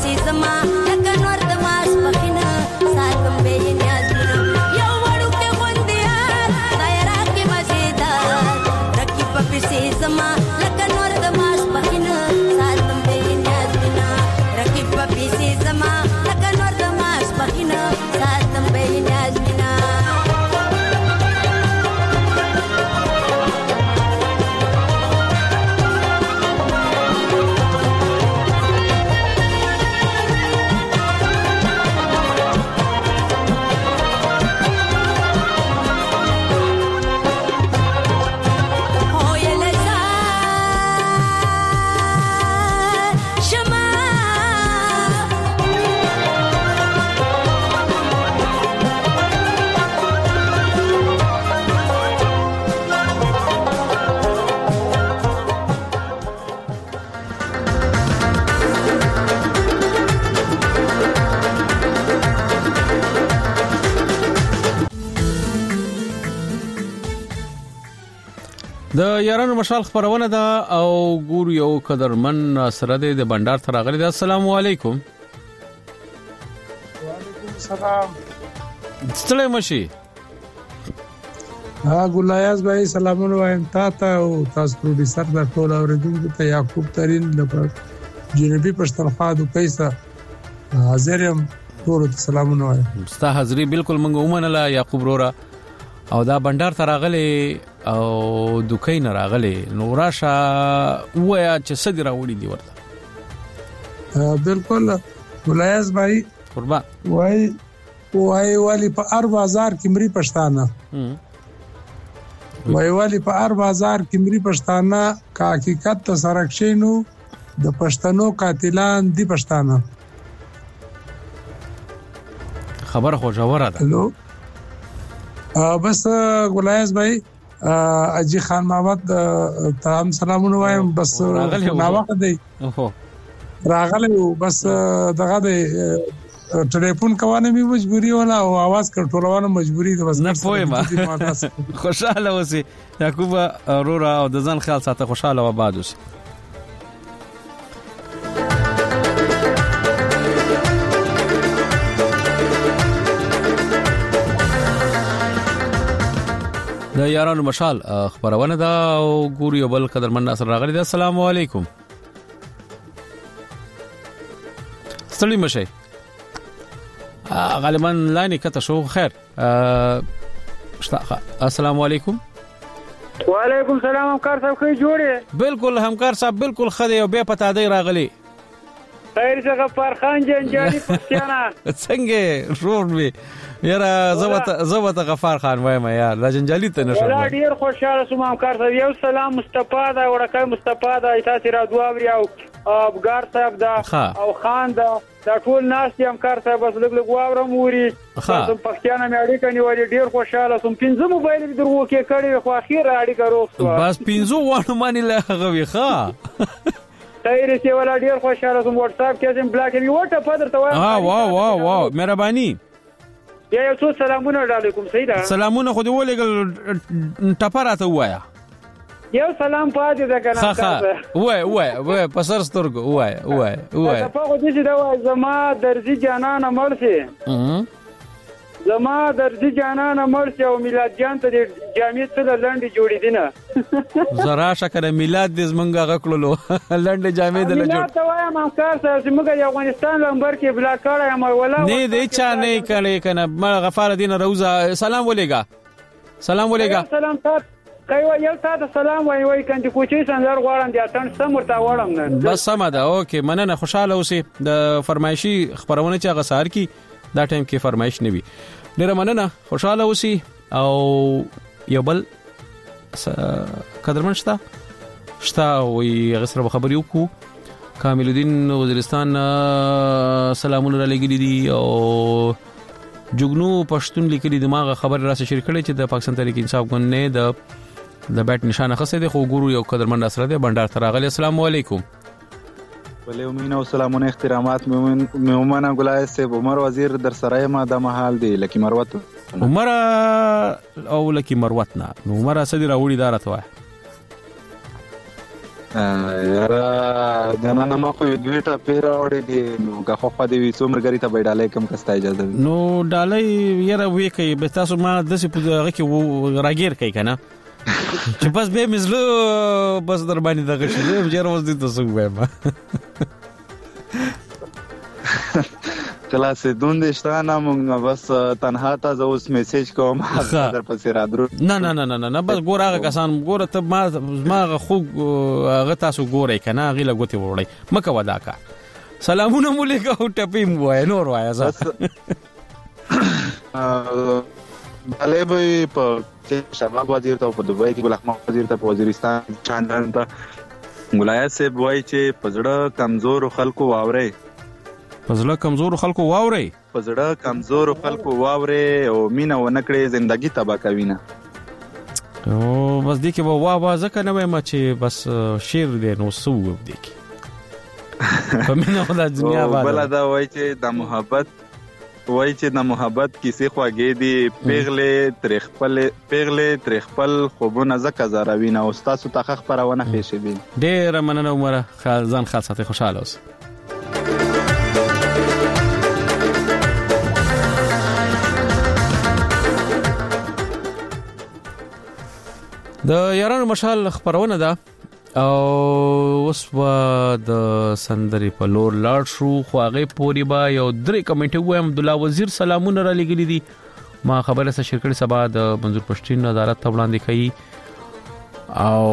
پسې زما لکه نور د ماس پخینه ساتم به یې نیازونه یو وړوکی غوندیار خدای راکړي مزېدار رقیب پسې زما لکه نور د ماس پخینه ساتم به یې نیازونه رقیب پسې زما لکه نور د ماس پخینه ساتم به یې نیازونه د یارانو مشال خبرونه ده او ګور یو قدرمن سره د بندر تر غلي ده. السلام علیکم. وعلیکم السلام. ستړی مشي. ګلایاز بھائی سلامونه وایم تاسو او تاسو پروډوسر د ټول اوریدونکو ته یعقوب ترين د جنوبي پښتونخوا د پیسه حاضرم ټول ته سلامونه وایم. ستا حاضری بالکل منګو ومنله یعقوب رورا او دا بندر تر غلي او دوکې نه راغلي نو راشه وایا چې صدې راوړي دی ورته. بالکل ولایز بھائی قربان وای والی په هر بازار کې مری پښتانه وای والی په هر بازار کې مری پښتانه کا حقیقت ته سرکشینو د پښتنو قاتلان دی پښتانه. خبر خو جوړه ده. هلو بس ګلایز بھائی اجي خان محمد تام سلامونه وایم بس نا وخت دی راغلی بس دغه دی ټلیفون کوانه می مجبوری ولا او आवाज کنټرولونه مجبوری ده بس نه پوهه خوشاله اوسې یعقوب رورا او د ځان خیال ساته خوشاله و بعد اوسې. د یارانو مشال خبرونه ده او ګوري یو بل قدرمن ناصر راغلی ده. السلام علیکم. ستړي مشه غالبا لاینه کته شو خیر. السلام علیکم. وعلیکم السلام. همکار صاحب خې جوړه بالکل همکار صاحب بالکل خدای او به پتا دی راغلی. خیر څه غفار خان جنجالي پښتانه څنګه روړ وی یاره زوبته غفار خان وایم یار لا جنجالي ته نشو. ولا ډیر خوشاله سوم همکار صاحب. یو سلام مصطفی دا ورکه مصطفی دا تاسو را دوابري او ابګار صاحب دا او خان دا ټول ناس همکار صاحب بس لګ واورم ووري تاسو پښتانه مې اړیکه نیولې ډیر خوشاله سوم. 15 موبایل درو کې کړي خو اخیر اړیکه روغ بس 15 وانه مانی له غوي ښا تیر سی ولا ډیر خوشاله سوم. واتس اپ کې سم بلاک می وټه پدر ته وایم. واو مهرباني. یو څو سلامونه علیکم. صحیح ده سلامونه خو دې ولګل ټپراته وایا. یو سلام پاتې ده کنه وای پسر سترګو وای په خو دې دا وای زما درځي جانانه مرسي زما درځي جانانه مرسي او میلاد جان ته جامع څه لنډي جوړې دینه زرا شکر میلاد دې زمونږه غکړلو لنډي جامع دې نه جوړ. ته وایم همکار صاحب چې موږ د افغانستان لمبر کې بلا کړه یم ولا نه دې چا نه کړي کنه غفار دین روزه سلام ولېګا سلام تاسو کایو یو تاسو سلام وای کنه کوچی سندر غواړم د اتن سمورته وړم نه بس سم ده. اوکې مننه خوشاله اوسې. د فرمایشي خبرونه چې غسار کی دا ټایم کې فرمایش نه وي. ډیره مننه خوشاله اوسې او یو بل قدرمن شتا وي غسر خبر یو کو کامل الدین وزیرستان سلامونه را لګی دي او جوګنو پښتون لیکلي دماغ خبر راسه شیر کړي چې د پاکستان تحریک انصاف ګوند نه د بیٹ نشانه خسته دي خو ګورو یو قدرمن نصر دی بندر تراغلی. السلام علیکم. ولی امین او سلامونه احترامات مومن ګلای صاحب عمر وزیر در سره ما د محل دی لکی مروت عمر او لکی مروت نه نو عمر اسدی راوړي دارته وای یاره جنانه ما خو دوی ته پیرا وړې دي نو که خو خو دې څومره غری ته به ډالۍ کم کستا اجازه نو ډالۍ یاره وې کوي به تاسو ما د څه په هغه کې راګیر کوي کنه چې بس به مزلو بس در باندې دغه شي چې روز دې تاسو وایم کلاسه دوند شتانه مونږ بس تنها تاسو اوس میسج کوم در پسې را درو نه بس ګور هغه کسان ګور ته ما خو هغه تاسو ګورئ کنه غیله غوتی وړي مکه ودا کا سلامونه مولکه او ټپیم وای نور وای زه بلې به په شباب وزیر ته په دوبۍ کې ګل احمد وزیر ته په وزیرستان چاندان ته ولایت صاحب وای چې پزړه کمزور خلکو واوري پزړه کمزور خلکو واوري او مینا و نکړي ژوندۍ تبا کوي نه او بس دې کې وا ځکه نه وایم چې بس شیر دې نو سو دې کې په مینا ولا دنیا بل دا وای چې د محبت کیسې خواږې دي پیغله ترخپل خوبونه زکه زاروینه او تاسو ته خبرونه پېښې دي ډېر مننه عمره ځان خاصه خوشاله اوس د یارانو مشال خبرونه ده او اوس د سندري په لور لاړ شو خو هغه پوری با یو درې کمنټ وایم عبد الله وزیر سلامونه را لګیلي دي ما خبره سره شرکت سبا د منظور پښتين عدالت ته وړاندې کړي او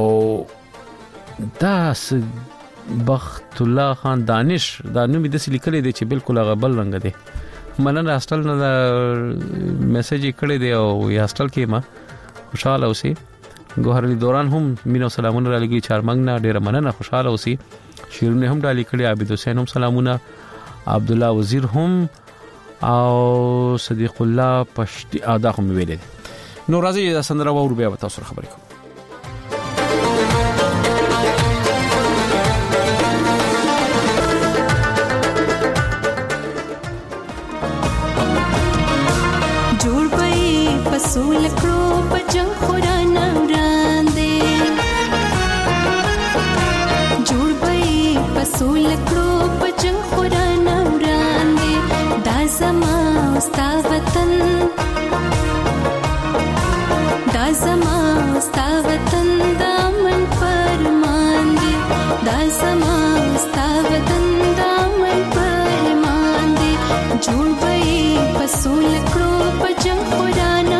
داس بخت الله خان دانش دا نوم د لیکلې دي چې بالکل غبل رنگ دي مننه هاستل نه میسج کړی دی او هاستل کې ما خوشاله اوسئ ګوهرلی دوران هم مینو سلامونه را لګي چارمنګ نه ډیره مننه خوشاله اوسئ شیرونه هم ډالي کړي عابد حسین هم سلامونه عبد الله وزیر هم او صدیق الله پشتي ادا هم ویل نو راځي د سندره وور بیا تاسو خبرې کوم جوړ پي پسول کړو پجنګ خورانه وړاندې جوړ پي پسول کړو پجنګ خورانه وړاندې دا زما ستا وطن دامن فرمان دي دا زما ستا وطن دامن فرمان دي جوړ پي پسول کړو پجنګ خورانه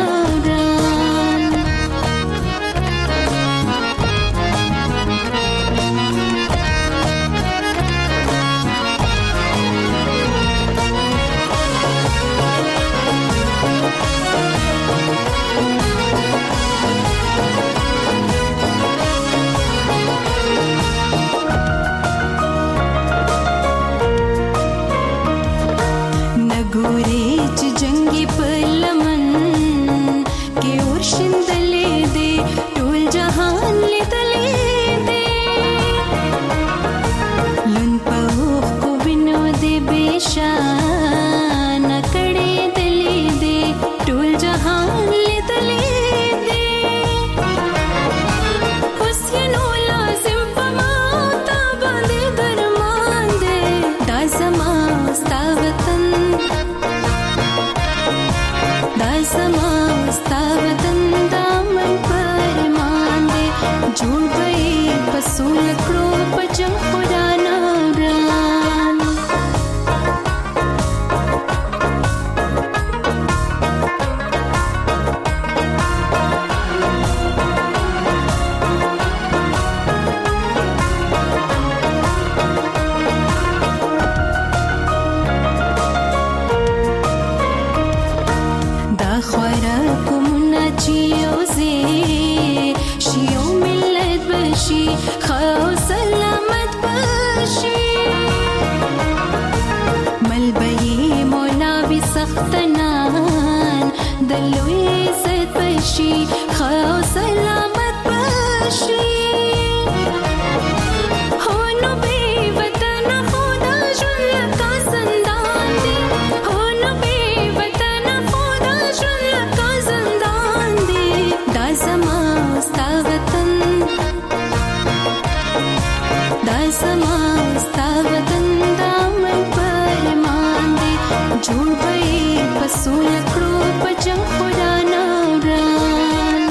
سما ستا وطن دامن پر مان دی جوړ بې پسول کړو پجنګ خدا نوران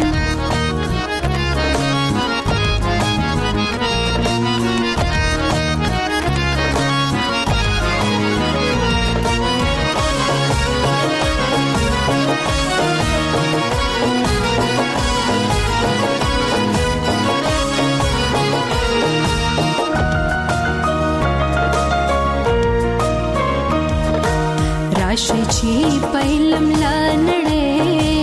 راشي چې پهلم لانړې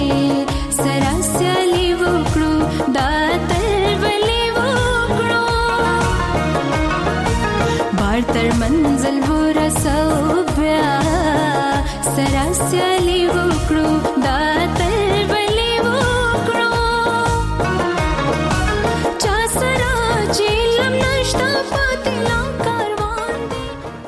سراسالي وکړو دا تلولي وکړو بار تر منزل ورسو بیا سراسالي وکړو دا تلولي وکړو چا سره چې لم نشتا پاتې لا کاروان دی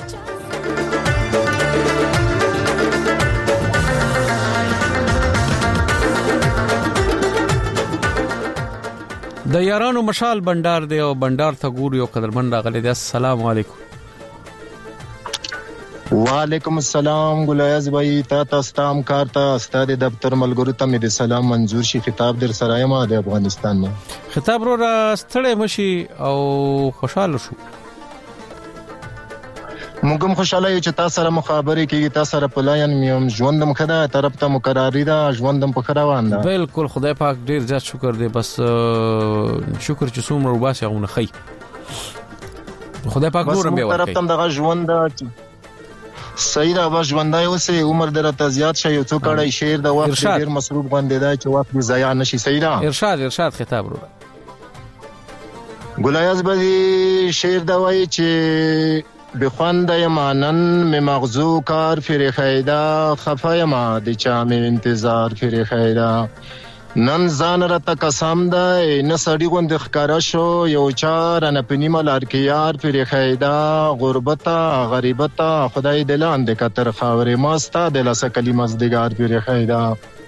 د یارانو مشال بندر دی او بندر ته ګور یو قدرمن راغلی دی. السلام علیکم. وعلیکم السلام ګلایز بھائی تا تاسو کار ته استاد دفتر ملګرو ته مې د سلام منظور شي خطاب در سره یم د افغانستان نه خطاب رو را ستړی مشي او خوشاله شو موږ هم خوشاله یو چې تاسو سره مخابره کیږي تاسو سره پلاین میم ژوندم خدا طرف ته مقرری دا ژوندم په خروان ده بالکل خدای پاک ډیر زیات شکر دی بس شکر چې څومره وباسي غونه خی خدای پاک نورم به ورکړي طرف ته دغه ژوند صحیح دا به ژوندای اوسه عمر درته زیات شي او څو کړه شعر د وخت ډیر مصروف غوندې دا چې وخت ضایع نشي صحیح دا ارشاد خطاب رو ګلایز به شعر دا وایي چې بخوانده یمانن می مغزو کار فری خیدا خفا یما دی چا می انتظار فری خیدا نن ځان را ته قسم ده نه سړی غوند ښکارا شو یو چار نه پنی ملار کې یار فری خیدا غربت غریبت خدای دلان د کتر خاورې ماستا د لاسه کلمه زدګار فری خیدا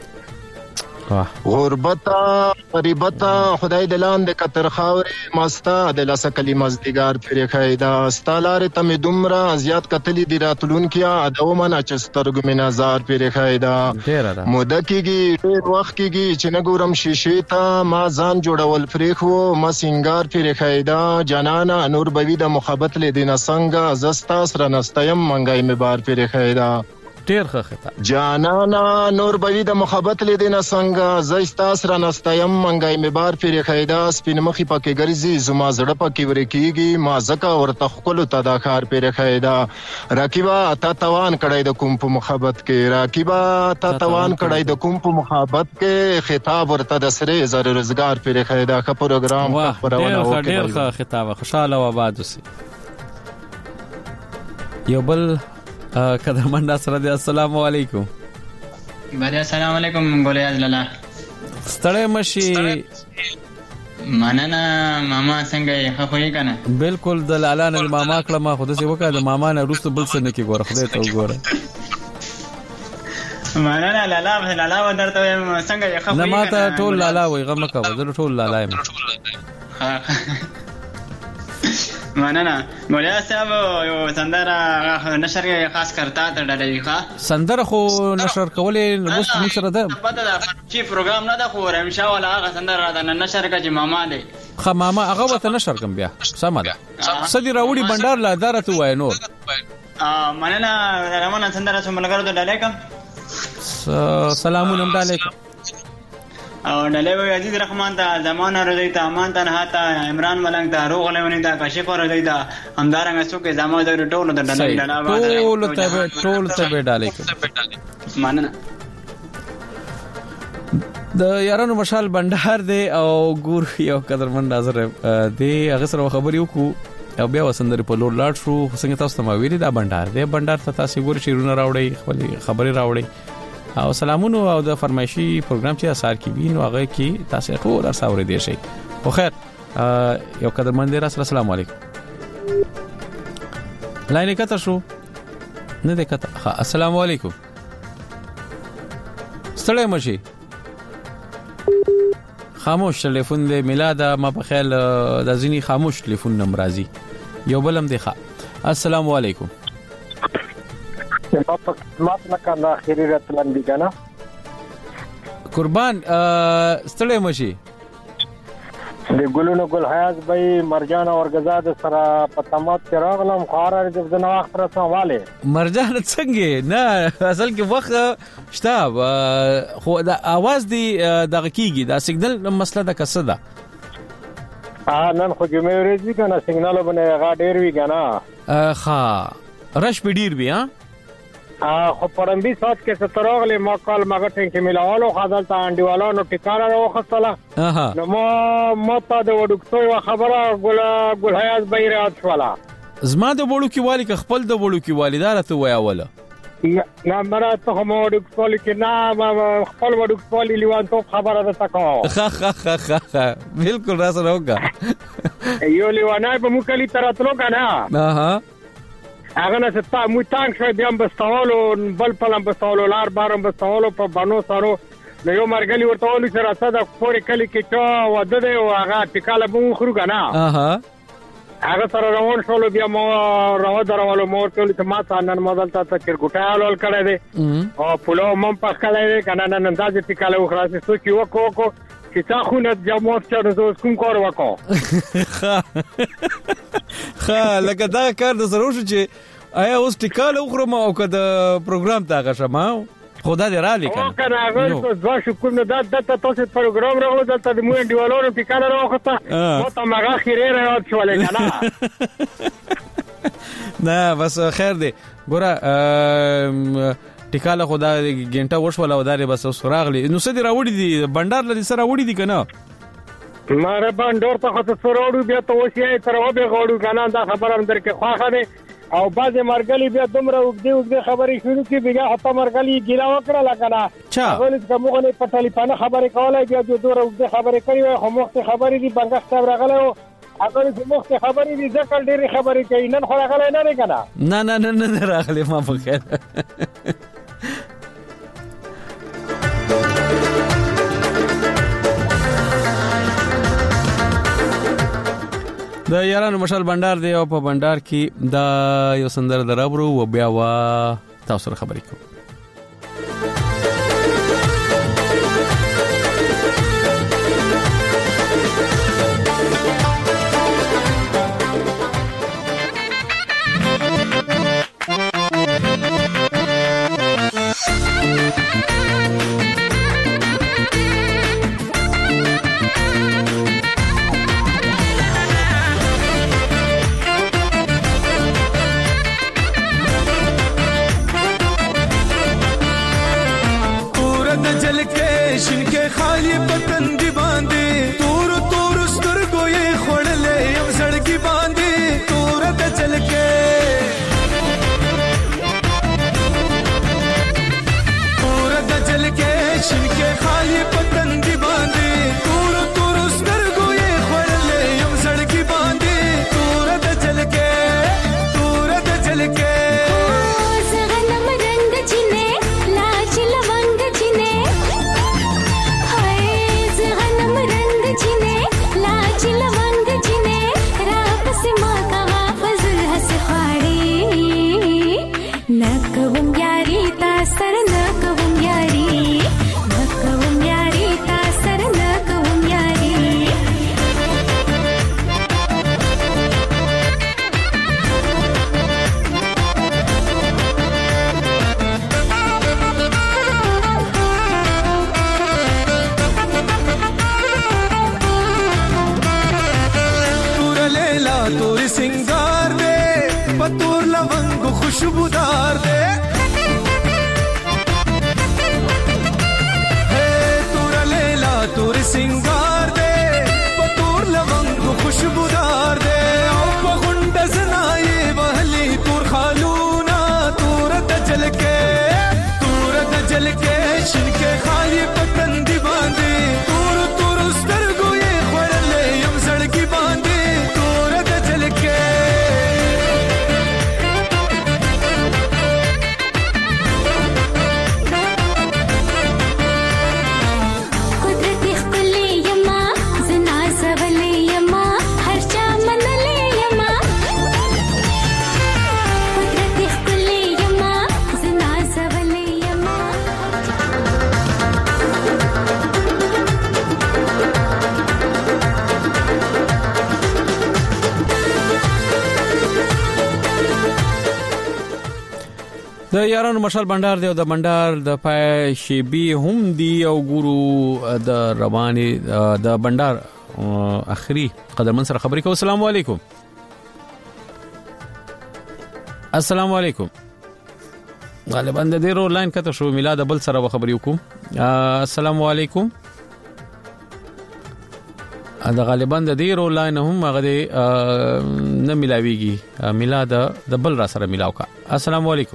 غربت غریبت خدای دلان د کتر خاورې ماستا د لاسه کلمه زدګار فری خیدا ستالار ته دومره زیات کتلی دی راتلون کیا ادو منا چې سترګو می نظر فری خیدا موده کیږي ډیر وخت کیږي چې نګورم شیشه ته ما ځان جوړول فریخو ما سنگار فری خیدا جانانا نور بوی د محبت لیدنه څنګه زستا سره نستیم منګای می بار فری خیدا ډیر ښه خطاب جانانا نور بوی د محبت لیدنه څنګه زستا سره نستیم منګای می بار فری خیدا سپین مخی پکې ګرځي زما زړه پکې ورکیږي ما زکه ورته خپل تداخار فری خیدا راکیبا تا توان کړای د کوم په محبت کې راکیبا تا توان کړای د کوم په محبت کې خطاب ورته د سره زر روزګار فری خیدا ښه پروګرام خبرونه وکړه ډیر ښه خطاب خوشاله و آباد اوسئ. یو بل قدرمن سره دی. السلام علیکم. بله السلام علیکم ګولیاز لالا ستړی مشي مننه ماما څنګه یې ښه خوې کنه بالکل د لالا نه ماما کړه ما خو دې وکړه د ماما نه روست بل څه نه کی ګوره خدای ته وګوره مننه لالا ودرته څنګه یې ښه خوې نه ما ته ټول لالا وای غم کا زه ټول لالا یم مننه ګولیا صاحب یو سندره نشر خاص کرتا ته ډډوي ښا سندره خو نشر کولې اوس موږ سره ده پته دا چې پروګرام نه دا خو رمشا ولا هغه سندره دا نشر کا چې ماما دی خو ماما هغه وته نشر کوم بیا سم ده سدي راوړي بندر لا دارته وای نور مننه رمانه سندره سم لګرو ته ډالیکم سلامونه علیکم او ډلې عزیز رحمان ته زمانه رضی ته امان ته هاته عمران ملنګ ته روغ لونی ته کاشف رضی ته همدارنګ څوک زمانه د ټولو د ډلې ټول ته به ډالې مننه د یارانو مشال بندر دی او ګور یو قدرمن ناظر دی هغه سره خبرې وکړو او بیا وسندري په لور لاړ شو څنګه تاسو ته ما ویلي دا بندر دی بندر ته تاسو ګور شیرونه راوړی خپل خبرې راوړی او سلامونه او د فرمایشي پروګرام چې اثر کې وینو هغه کې تاسو ټول اوري دي شي خو خیر یو قدرمن دی رسول السلام علیکم لاینه کته شو نه ده کته السلام علیکم ستړی مشي خاموش ټلیفون دی میلاد ما په خیال د ځینی خاموش ټلیفون نمبر راځي یو بلم دی ښه. السلام علیکم. ما لکه نه اخیری راتلم دی کنه قربان ستړی مشي د ګلونو ګل حیاز به مرجان او غزاد سره په تمات کې راغلم خارر د نو وخت را سواله مرجان څنګه نه اصل کې وخت شته خو د आवाज دی دغه کیږي دا سیګنل مسله ده کسه ده نن خو جمعې ورځې کنه سیګنال باندې غا ډیر وی کنه ښه رش په ډیر وی خو پرمبي سات کې ستراغله ما کال مګه ټینګ ملاوالو خدای ته انډیوالانو ټیکاره راوخصله نو ما ته د وډکتو خبره ګل حیاز بیرات شولا زما د وړو کې والی ک خپل د وړو کې والدار ته ویا ولا نه مره ته مو وډکتو کې نه خپل وډکتو لیوان ته خبره ده تکو بالکل راس راوګه یو لیوانای په مکلی تراتلو کنه هغه نه ستا مو تانک شو بیا بستاولو بل پلم بستاولو لار بارم بستاولو په بانو سارو نو یو مرګلی ورته ولې سره صدا پورې کلی کې چا وده دی او هغه ټیکاله مو خرو کنه هغه سره روان شول بیا مو راو درولو مور ته چې ما څنګه مودل ته چرګوټال ول کړه دي او پلو مم پخ کړه دي کنه نن انداز ټیکاله وخراسي سوچ یو کو چې تا خو نه جمعوت چر زوس کوم کار وکاو لکه دا کار د ضرور شو چې آیا اوس ټیکاله وخرم او کده پروګرام ته غشم خدا دې را لیکنه او کنه هغه زو شکر نه د تاسو پروګرام راغلو دلته د مو انډیوالونو ټیکاله راوخته مو ته ماغه خیره راوت شولې کنه نه بس خیر دی ګوره ټیکاله خدا ګنټه وشول او داري بس سراغلی نو سدي راوړي دي بندر لدي سره راوړي دي کنه ماره بندر ته خاطر سراوړو بیا ته وشي تر وبه غوړو کنه دا خبر اندر کې خواخه دي او باز مرګلی بیا دومره وګدي خبرې شروع کی بیا حتی مرګلی ګیلا وکړه لکنه اول کومه نه په ټلیفون خبرې کولای بیا دومره وګدي خبرې کوي خو مخ خبرې دي بنګښت راغله اگر چې مخ خبرې دي ځکه ډېری خبرې کوي نن خو راغله نه کنه نه راغله ما په خیر د یارانو مشال بندر دی او په بندر کې دا یو سندره درابرو و بیا وا تاسو سره خبرې کوم د یارانو مشال بندر دی او د بندر د پای شیبي هم دی او ګورو د رواني د بندر اخري قدرمن سره خبرې کوم. السلام علیکم. السلام علیکم. غالبا د ډیرو لاین کته شو میلاد بل سره خبرې وکم. السلام علیکم. دا غالبا د ډیرو لاین هم هغه نه ملاويږي. میلاد د بل را سره ملاو کا. السلام علیکم.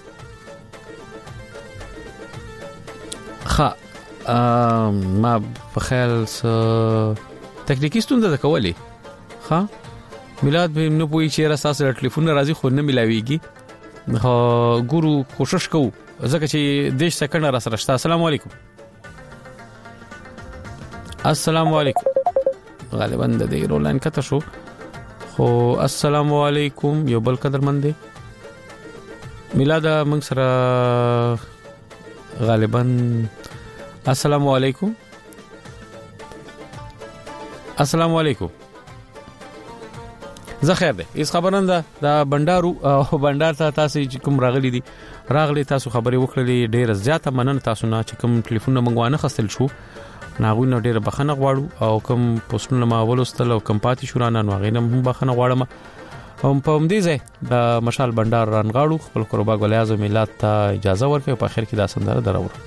ما په خیال تکنیکی ستونزه ده کولی. میلاد به نو پوي چې راس سره ټلیفون راځي خو نه ملاويږي. ګورو کوشش کوو ځکه چې 10 سکند را سره شته. السلام علیکم. السلام علیکم. غالبا د دې رولان کته شو خو السلام علیکم یو بل قدرمن دی. میلاد موږ سره غالبا السلام علیکم. السلام علیکم. زه خیر ده اس خبرنده د بندارو او بندار ته تاسو کوم راغلي دي راغلي تاسو خبرې وکړلې ډېر زیاته مننه تاسو نه چې کوم ټلیفون منغوانه خستل شو ناغوی نو ډېر بخنه غواړو او کوم پوسټونه ما ولوستل او کوم پاتې شو رانه نو غینم هم بخنه غواړم. هم په دې ځای د مشال بندر رانغاړو خپل قربا ګلیاز میلاد ته اجازه ورکړي په اخر کې دا سندره دراوړو.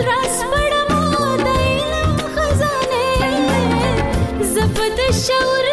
shoulder